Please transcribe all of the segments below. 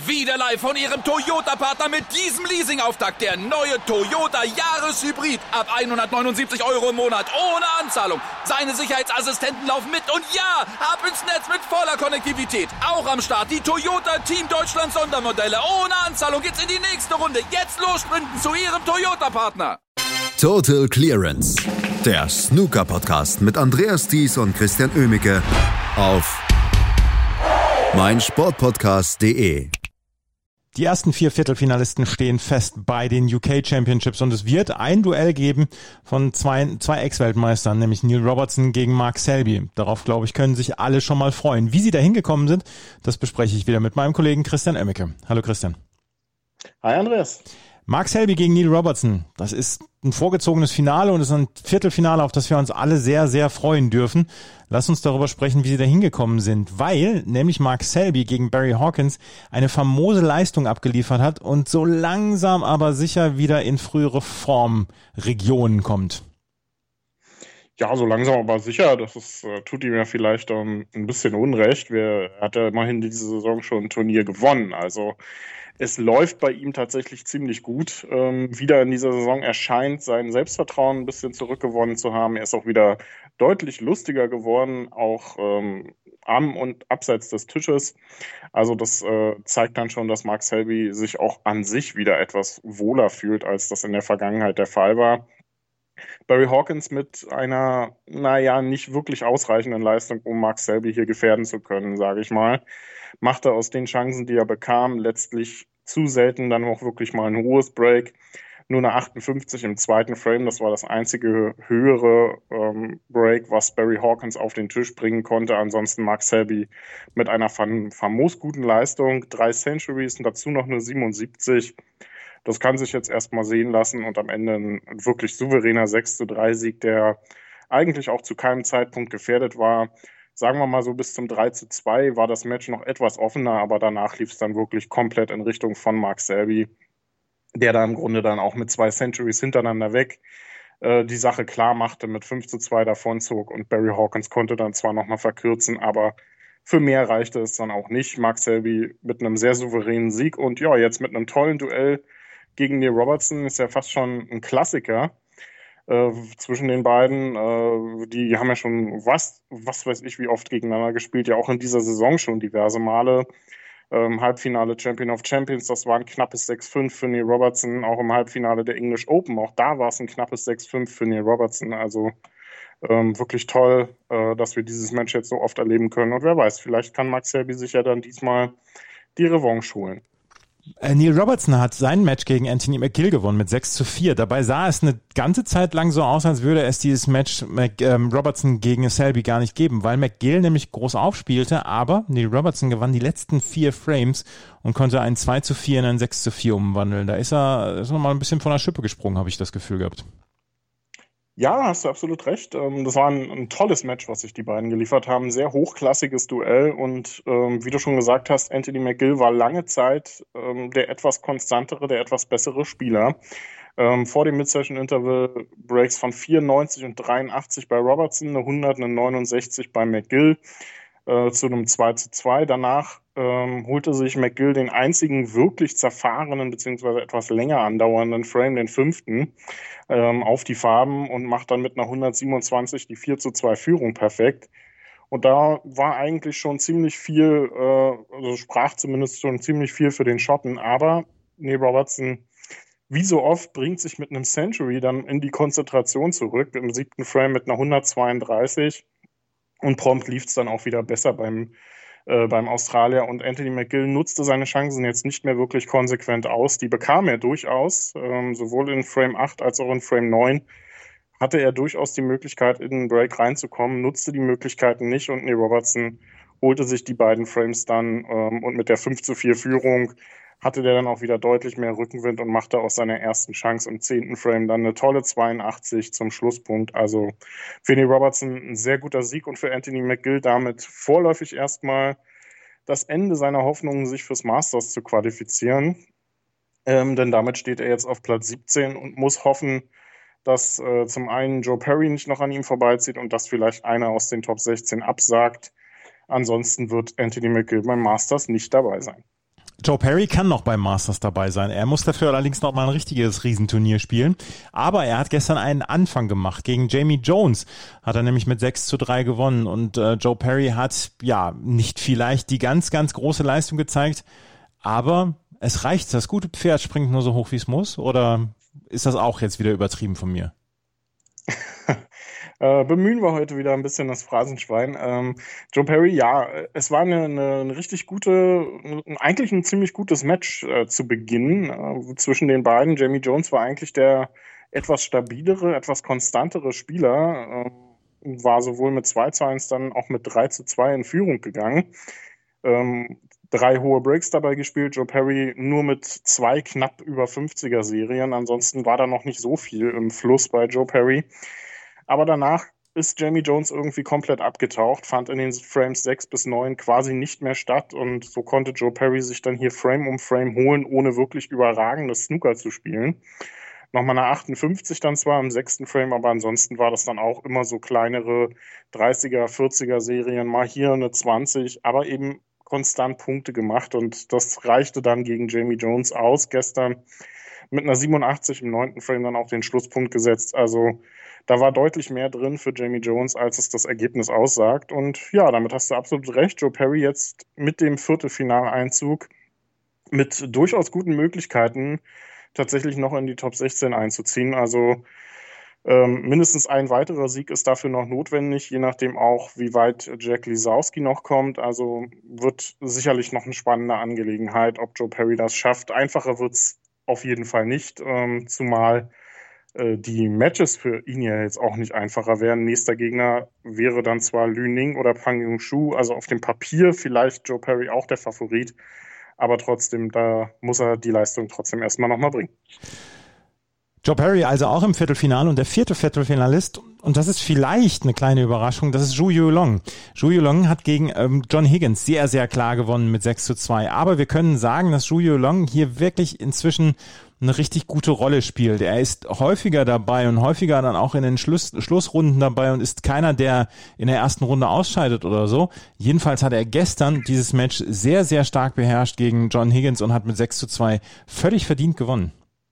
Wieder live von Ihrem Toyota-Partner mit diesem Leasing-Auftakt. Der neue Toyota Jahreshybrid. Ab 179 € im Monat. Ohne Anzahlung. Seine Sicherheitsassistenten laufen mit. Und ja, ab ins Netz mit voller Konnektivität. Auch am Start die Toyota Team Deutschland Sondermodelle. Ohne Anzahlung geht's in die nächste Runde. Jetzt los sprinten zu Ihrem Toyota-Partner. Total Clearance. Der Snooker-Podcast mit Andreas Thies und Christian Oemicke auf meinsportpodcast.de. Die ersten 4 Viertelfinalisten stehen fest bei den UK Championships und es wird ein Duell geben von zwei Ex-Weltmeistern, nämlich Neil Robertson gegen Mark Selby. Darauf, glaube ich, können sich alle schon mal freuen. Wie sie da hingekommen sind, das bespreche ich wieder mit meinem Kollegen Christian Oemicke. Hallo Christian. Hi Andreas. Mark Selby gegen Neil Robertson, das ist ein vorgezogenes Finale und es ist ein Viertelfinale, auf das wir uns alle sehr, sehr freuen dürfen. Lass uns darüber sprechen, wie sie da hingekommen sind, weil nämlich Mark Selby gegen Barry Hawkins eine famose Leistung abgeliefert hat und so langsam aber sicher wieder in frühere Formregionen kommt. Ja, so langsam aber sicher, tut ihm ja vielleicht ein bisschen Unrecht. Er hat ja immerhin diese Saison schon ein Turnier gewonnen, also es läuft bei ihm tatsächlich ziemlich gut. Wieder in dieser Saison erscheint sein Selbstvertrauen ein bisschen zurückgewonnen zu haben. Er ist auch wieder deutlich lustiger geworden, auch am und abseits des Tisches. Also das zeigt dann schon, dass Mark Selby sich auch an sich wieder etwas wohler fühlt, als das in der Vergangenheit der Fall war. Barry Hawkins mit einer, nicht wirklich ausreichenden Leistung, um Mark Selby hier gefährden zu können, sage ich mal. Machte aus den Chancen, die er bekam, letztlich zu selten dann auch wirklich mal ein hohes Break. Nur eine 58 im zweiten Frame, das war das einzige höhere Break, was Barry Hawkins auf den Tisch bringen konnte. Ansonsten Mark Selby mit einer famos guten Leistung, 3 Centuries und dazu noch eine 77. Das kann sich jetzt erstmal sehen lassen und am Ende ein wirklich souveräner 6:3 Sieg, der eigentlich auch zu keinem Zeitpunkt gefährdet war. Sagen wir mal so, bis zum 3:2 war das Match noch etwas offener, aber danach lief es dann wirklich komplett in Richtung von Mark Selby, der da im Grunde dann auch mit 2 Centuries hintereinander weg die Sache klar machte, mit 5:2 davonzog und Barry Hawkins konnte dann zwar nochmal verkürzen, aber für mehr reichte es dann auch nicht. Mark Selby mit einem sehr souveränen Sieg und ja, jetzt mit einem tollen Duell gegen Neil Robertson, ist ja fast schon ein Klassiker zwischen den beiden. Die haben ja schon was weiß ich wie oft gegeneinander gespielt, ja auch in dieser Saison schon diverse Male. Halbfinale Champion of Champions, das war ein knappes 6:5 für Neil Robertson, auch im Halbfinale der English Open, auch da war es ein knappes 6:5 für Neil Robertson, also wirklich toll, dass wir dieses Match jetzt so oft erleben können und wer weiß, vielleicht kann Mark Selby sich ja dann diesmal die Revanche holen. Neil Robertson hat sein Match gegen Anthony McGill gewonnen mit 6:4. Dabei sah es eine ganze Zeit lang so aus, als würde es dieses Match Robertson gegen Selby gar nicht geben, weil McGill nämlich groß aufspielte, aber Neil Robertson gewann die letzten 4 Frames und konnte ein 2:4 in ein 6:4 umwandeln. Da ist er mal ein bisschen von der Schippe gesprungen, habe ich das Gefühl gehabt. Ja, hast du absolut recht. Das war ein tolles Match, was sich die beiden geliefert haben. Sehr hochklassiges Duell und wie du schon gesagt hast, Anthony McGill war lange Zeit der etwas konstantere, der etwas bessere Spieler. Vor dem Mid-Session-Interval Breaks von 94 und 83 bei Robertson, eine 100, eine 69 bei McGill zu einem 2:2. Danach holte sich McGill den einzigen wirklich zerfahrenen bzw. etwas länger andauernden Frame, den 5. Auf die Farben und macht dann mit einer 127 die 4:2 Führung perfekt. Und da war eigentlich schon ziemlich viel, also sprach zumindest schon ziemlich viel für den Schotten. Aber Neil Robertson, wie so oft, bringt sich mit einem Century dann in die Konzentration zurück. Im 7. Frame mit einer 132. Und prompt lief es dann auch wieder besser beim Australier. Und Anthony McGill nutzte seine Chancen jetzt nicht mehr wirklich konsequent aus. Die bekam er durchaus, sowohl in Frame 8 als auch in Frame 9. Hatte er durchaus die Möglichkeit, in den Break reinzukommen, nutzte die Möglichkeiten nicht und Neil Robertson holte sich die beiden Frames dann und mit der 5:4 Führung hatte der dann auch wieder deutlich mehr Rückenwind und machte aus seiner ersten Chance im 10. Frame dann eine tolle 82 zum Schlusspunkt. Also für Neil Robertson ein sehr guter Sieg und für Anthony McGill damit vorläufig erstmal das Ende seiner Hoffnungen, sich fürs Masters zu qualifizieren. Denn damit steht er jetzt auf Platz 17 und muss hoffen, dass zum einen Joe Perry nicht noch an ihm vorbeizieht und dass vielleicht einer aus den Top 16 absagt. Ansonsten wird Anthony McGill beim Masters nicht dabei sein. Joe Perry kann noch beim Masters dabei sein. Er muss dafür allerdings noch mal ein richtiges Riesenturnier spielen. Aber er hat gestern einen Anfang gemacht. Gegen Jamie Jones hat er nämlich mit 6-3 gewonnen. Und Joe Perry hat, ja, nicht vielleicht die ganz, ganz große Leistung gezeigt. Aber es reicht. Das gute Pferd springt nur so hoch, wie es muss. Oder ist das auch jetzt wieder übertrieben von mir? Bemühen wir heute wieder ein bisschen das Phrasenschwein. Joe Perry, ja, es war eine richtig gute, eigentlich ein ziemlich gutes Match zu Beginn zwischen den beiden. Jamie Jones war eigentlich der etwas stabilere, etwas konstantere Spieler, war sowohl mit 2-1 dann auch mit 3-2 in Führung gegangen. 3 hohe Breaks dabei gespielt, Joe Perry nur mit 2 knapp über 50er Serien. Ansonsten war da noch nicht so viel im Fluss bei Joe Perry. Aber danach ist Jamie Jones irgendwie komplett abgetaucht, fand in den Frames 6 bis 9 quasi nicht mehr statt und so konnte Joe Perry sich dann hier Frame um Frame holen, ohne wirklich überragendes Snooker zu spielen. Nochmal eine 58 dann zwar im 6. Frame, aber ansonsten war das dann auch immer so kleinere 30er, 40er Serien, mal hier eine 20, aber eben konstant Punkte gemacht und das reichte dann gegen Jamie Jones aus. Gestern mit einer 87 im 9. Frame dann auch den Schlusspunkt gesetzt, also da war deutlich mehr drin für Jamie Jones, als es das Ergebnis aussagt. Und ja, damit hast du absolut recht. Joe Perry jetzt mit dem Viertelfinaleinzug mit durchaus guten Möglichkeiten tatsächlich noch in die Top 16 einzuziehen. Also mindestens ein weiterer Sieg ist dafür noch notwendig, je nachdem auch, wie weit Jack Lisowski noch kommt. Also wird sicherlich noch eine spannende Angelegenheit, ob Joe Perry das schafft. Einfacher wird es auf jeden Fall nicht, zumal die Matches für ihn ja jetzt auch nicht einfacher wären. Nächster Gegner wäre dann zwar Lü Ning oder Pang Yong-shu, also auf dem Papier vielleicht Joe Perry auch der Favorit, aber trotzdem, da muss er die Leistung trotzdem erstmal nochmal bringen. Joe Perry also auch im Viertelfinale und der 4. Viertelfinalist, und das ist vielleicht eine kleine Überraschung, das ist Zhu Yuelong. Zhu Yuelong hat gegen John Higgins sehr, sehr klar gewonnen mit 6-2, aber wir können sagen, dass Zhu Yuelong hier wirklich inzwischen eine richtig gute Rolle spielt. Er ist häufiger dabei und häufiger dann auch in den Schlussrunden dabei und ist keiner, der in der ersten Runde ausscheidet oder so. Jedenfalls hat er gestern dieses Match sehr, sehr stark beherrscht gegen John Higgins und hat mit 6-2 völlig verdient gewonnen.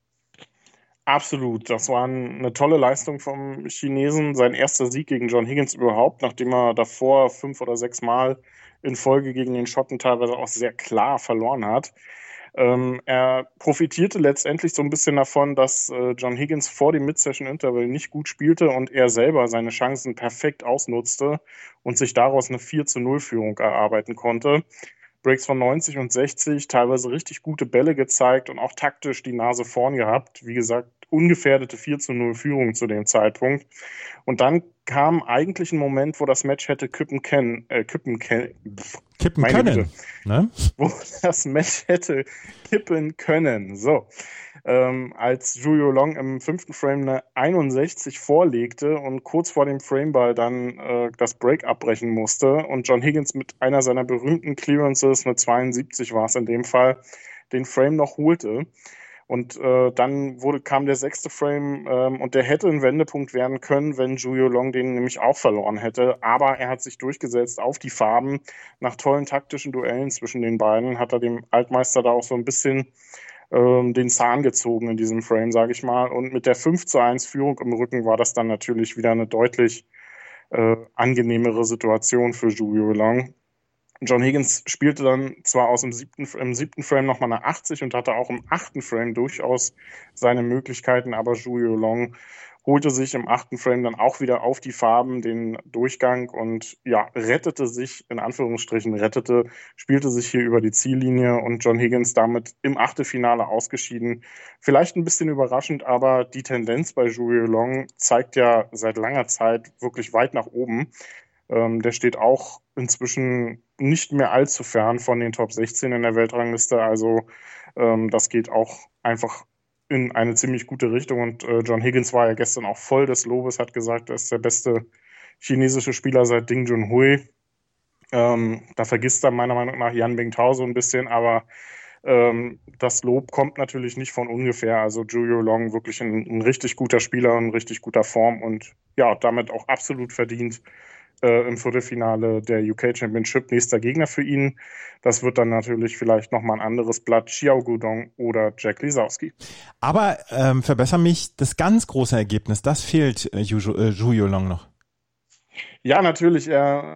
Absolut, das war eine tolle Leistung vom Chinesen. Sein erster Sieg gegen John Higgins überhaupt, nachdem er davor 5 oder 6 Mal in Folge gegen den Schotten teilweise auch sehr klar verloren hat. Er profitierte letztendlich so ein bisschen davon, dass John Higgins vor dem Mid-Session-Interval nicht gut spielte und er selber seine Chancen perfekt ausnutzte und sich daraus eine 4-0-Führung erarbeiten konnte. Breaks von 90 und 60, teilweise richtig gute Bälle gezeigt und auch taktisch die Nase vorn gehabt. Wie gesagt, ungefährdete 4-0-Führung zu dem Zeitpunkt. Und dann kam eigentlich ein Moment, wo das Match hätte kippen können. Ne? Wo das Match hätte kippen können. So. Als Zhu Yuelong im 5. Frame eine 61 vorlegte und kurz vor dem Frameball dann das Break abbrechen musste und John Higgins mit einer seiner berühmten Clearances, eine 72 war es in dem Fall, den Frame noch holte. Und dann kam der 6. Frame und der hätte ein Wendepunkt werden können, wenn Zhu Yuelong den nämlich auch verloren hätte. Aber er hat sich durchgesetzt auf die Farben. Nach tollen taktischen Duellen zwischen den beiden hat er dem Altmeister da auch so ein bisschen den Zahn gezogen in diesem Frame, sage ich mal. Und mit der 5-1 Führung im Rücken war das dann natürlich wieder eine deutlich angenehmere Situation für Zhu Yuelong. John Higgins spielte dann zwar im 7. Frame nochmal eine 80 und hatte auch im 8. Frame durchaus seine Möglichkeiten, aber Zhu Yuelong holte sich im 8. Frame dann auch wieder auf die Farben den Durchgang und ja, spielte sich hier über die Ziellinie und John Higgins damit im Achtelfinale ausgeschieden. Vielleicht ein bisschen überraschend, aber die Tendenz bei Zhu Yuelong zeigt ja seit langer Zeit wirklich weit nach oben. Der steht auch inzwischen nicht mehr allzu fern von den Top 16 in der Weltrangliste. Also das geht auch einfach in eine ziemlich gute Richtung. Und John Higgins war ja gestern auch voll des Lobes, hat gesagt, er ist der beste chinesische Spieler seit Ding Junhui. Da vergisst er meiner Meinung nach Yan Bingtao so ein bisschen, aber das Lob kommt natürlich nicht von ungefähr. Also Zhu Yuelong wirklich ein richtig guter Spieler, in richtig guter Form und ja, damit auch absolut verdient im Viertelfinale der UK Championship nächster Gegner für ihn. Das wird dann natürlich vielleicht nochmal ein anderes Blatt, Xiao Guodong oder Jack Lisowski. Aber verbessere mich, das ganz große Ergebnis, das fehlt Zhu Yulong noch. Ja, natürlich. Er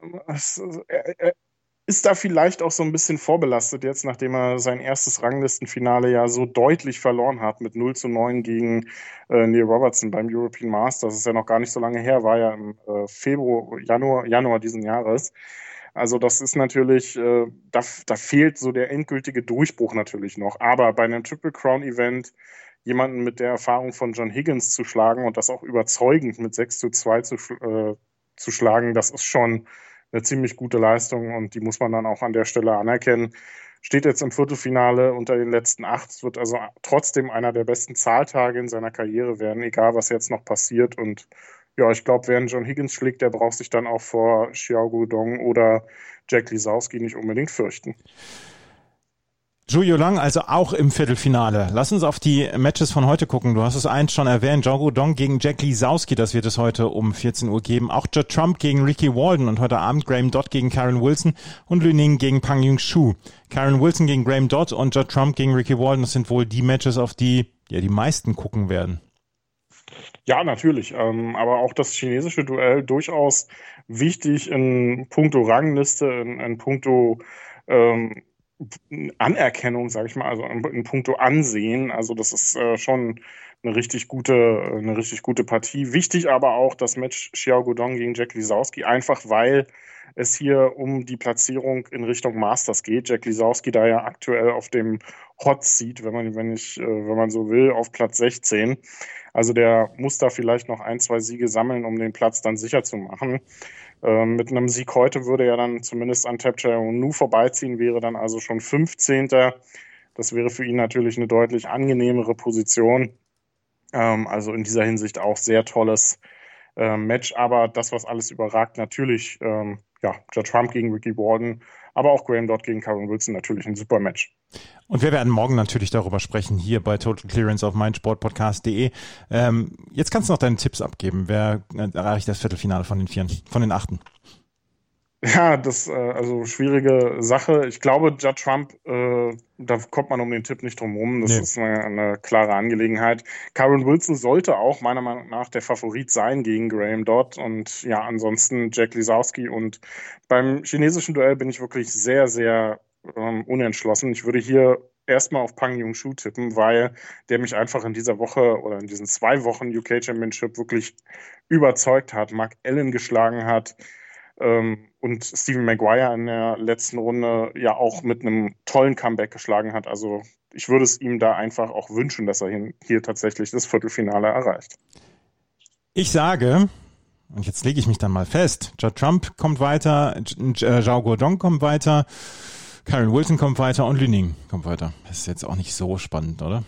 ist da vielleicht auch so ein bisschen vorbelastet jetzt, nachdem er sein erstes Ranglistenfinale ja so deutlich verloren hat mit 0-9 gegen Neil Robertson beim European Masters. Das ist ja noch gar nicht so lange her, war ja im Januar diesen Jahres. Also das ist natürlich, da fehlt so der endgültige Durchbruch natürlich noch. Aber bei einem Triple Crown Event jemanden mit der Erfahrung von John Higgins zu schlagen und das auch überzeugend mit 6-2 zu schlagen, das ist schon eine ziemlich gute Leistung und die muss man dann auch an der Stelle anerkennen. Steht jetzt im Viertelfinale unter den letzten 8. Es wird also trotzdem einer der besten Zahltage in seiner Karriere werden, egal was jetzt noch passiert. Und ja, ich glaube, wer einen John Higgins schlägt, der braucht sich dann auch vor Xiao Guodong oder Jack Lisowski nicht unbedingt fürchten. Zhu Yulong also auch im Viertelfinale. Lass uns auf die Matches von heute gucken. Du hast es eins schon erwähnt. Xiao Guodong gegen Jack Lisowski, das wird es heute um 14 Uhr geben. Auch Judd Trump gegen Ricky Walden und heute Abend Graham Dodd gegen Karen Wilson und Lu Ning gegen Pang Yung-Shu. Karen Wilson gegen Graham Dodd und Judd Trump gegen Ricky Walden, das sind wohl die Matches, auf die ja die meisten gucken werden. Ja, natürlich. Aber auch das chinesische Duell durchaus wichtig in puncto Rangliste, in puncto Anerkennung, sage ich mal, also in puncto Ansehen. Also das ist schon eine richtig gute Partie. Wichtig aber auch das Match Xiao Guodong gegen Jack Lisowski, einfach weil es hier um die Platzierung in Richtung Masters geht. Jack Lisowski da ja aktuell auf dem Hot Seat, wenn man so will, auf Platz 16. Also der muss da vielleicht noch 1-2 Siege sammeln, um den Platz dann sicher zu machen. Mit einem Sieg heute würde er dann zumindest an Tapchai Nu vorbeiziehen, wäre dann also schon 15. Das wäre für ihn natürlich eine deutlich angenehmere Position. Also in dieser Hinsicht auch sehr tolles Match. Aber das, was alles überragt, natürlich Judd Trump gegen Ricky Walden, aber auch Graham Dodd gegen Karen Wilson, natürlich ein super Match. Und wir werden morgen natürlich darüber sprechen, hier bei Total Clearance auf meinsportpodcast.de. Jetzt kannst du noch deine Tipps abgeben. Wer erreicht das Viertelfinale von den 8? Ja, das also schwierige Sache. Ich glaube, Judd Trump, da kommt man um den Tipp nicht drum rum. Das ist eine klare Angelegenheit. Karen Wilson sollte auch meiner Meinung nach der Favorit sein gegen Graham Dodd und ja, ansonsten Jack Lisowski. Und beim chinesischen Duell bin ich wirklich sehr, sehr unentschlossen. Ich würde hier erstmal auf Pang Yung-Shu tippen, weil der mich einfach in dieser Woche oder in diesen 2 Wochen UK Championship wirklich überzeugt hat, Mark Allen geschlagen hat, und Stephen Maguire in der letzten Runde ja auch mit einem tollen Comeback geschlagen hat. Also ich würde es ihm da einfach auch wünschen, dass er hier tatsächlich das Viertelfinale erreicht. Ich sage, und jetzt lege ich mich dann mal fest, Judd Trump kommt weiter, Xiao Guodong kommt weiter, Karen Wilson kommt weiter und Lu Ning kommt weiter. Das ist jetzt auch nicht so spannend, oder?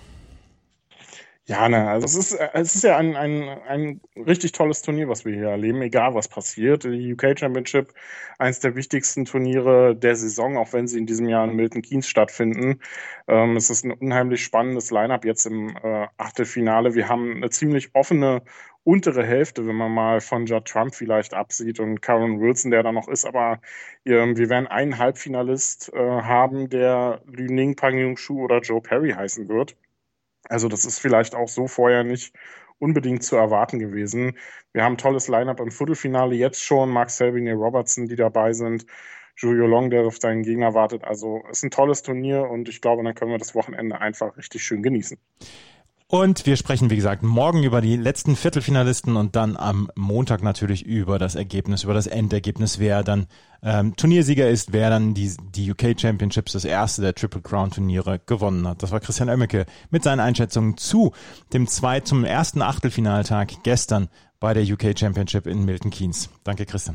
Ja, also es ist ja ein richtig tolles Turnier, was wir hier erleben, egal was passiert. Die UK Championship, eines der wichtigsten Turniere der Saison, auch wenn sie in diesem Jahr in Milton Keynes stattfinden. Es ist ein unheimlich spannendes Line-Up jetzt im Achtelfinale. Wir haben eine ziemlich offene untere Hälfte, wenn man mal von Judd Trump vielleicht absieht und Karen Wilson, der da noch ist, aber wir werden einen Halbfinalist haben, der Lu Ning, Pang Yung-Shu oder Joe Perry heißen wird. Also das ist vielleicht auch so vorher nicht unbedingt zu erwarten gewesen. Wir haben ein tolles Line-Up im Viertelfinale jetzt schon. Mark Selby, Neil Robertson, die dabei sind. Zhu Yulong, der auf seinen Gegner wartet. Also es ist ein tolles Turnier und ich glaube, dann können wir das Wochenende einfach richtig schön genießen. Und wir sprechen, wie gesagt, morgen über die letzten Viertelfinalisten und dann am Montag natürlich über das Ergebnis, über das Endergebnis, wer dann Turniersieger ist, wer dann die UK Championships, das erste der Triple Crown Turniere, gewonnen hat. Das war Christian Oemmeke mit seinen Einschätzungen zum ersten Achtelfinaltag gestern bei der UK Championship in Milton Keynes. Danke, Christian.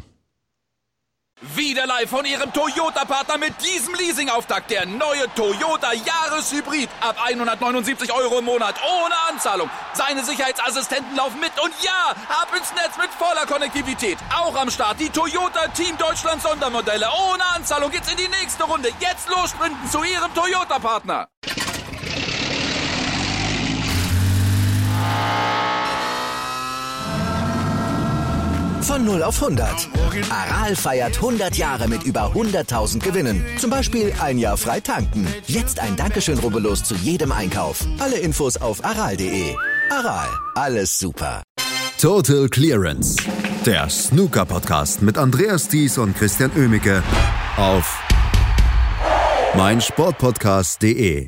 Wieder live von Ihrem Toyota-Partner mit diesem Leasing-Auftakt. Der neue Toyota Jahreshybrid. Ab 179 € im Monat. Ohne Anzahlung. Seine Sicherheitsassistenten laufen mit. Und ja, ab ins Netz mit voller Konnektivität. Auch am Start die Toyota Team Deutschland Sondermodelle. Ohne Anzahlung geht's in die nächste Runde. Jetzt los sprinten zu Ihrem Toyota-Partner. Von 0 auf 100. Aral feiert 100 Jahre mit über 100.000 Gewinnen. Zum Beispiel 1 Jahr frei tanken. Jetzt ein Dankeschön, rubbellos zu jedem Einkauf. Alle Infos auf aral.de. Aral, alles super. Total Clearance, der Snooker-Podcast mit Andreas Thies und Christian Oemicke auf meinsportpodcast.de.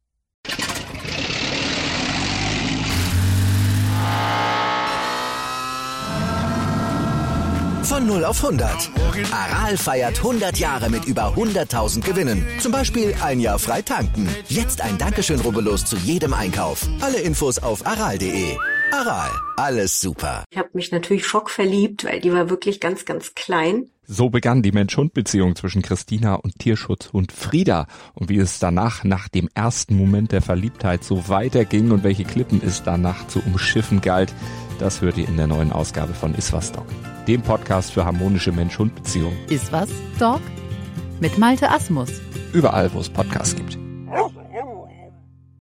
Von 0 auf 100. Aral feiert 100 Jahre mit über 100.000 Gewinnen. Zum Beispiel 1 Jahr frei tanken. Jetzt ein Dankeschön, rubbellos zu jedem Einkauf. Alle Infos auf aral.de. Aral, alles super. Ich habe mich natürlich schockverliebt, weil die war wirklich ganz, ganz klein. So begann die Mensch-Hund-Beziehung zwischen Christina und Tierschutzhund Frieda. Und wie es danach, nach dem ersten Moment der Verliebtheit, so weiterging und welche Klippen es danach zu umschiffen galt, das hört ihr in der neuen Ausgabe von Iswas Dog, dem Podcast für harmonische Mensch-Hund-Beziehungen. Iswas Dog? Mit Malte Asmus. Überall, wo es Podcasts gibt.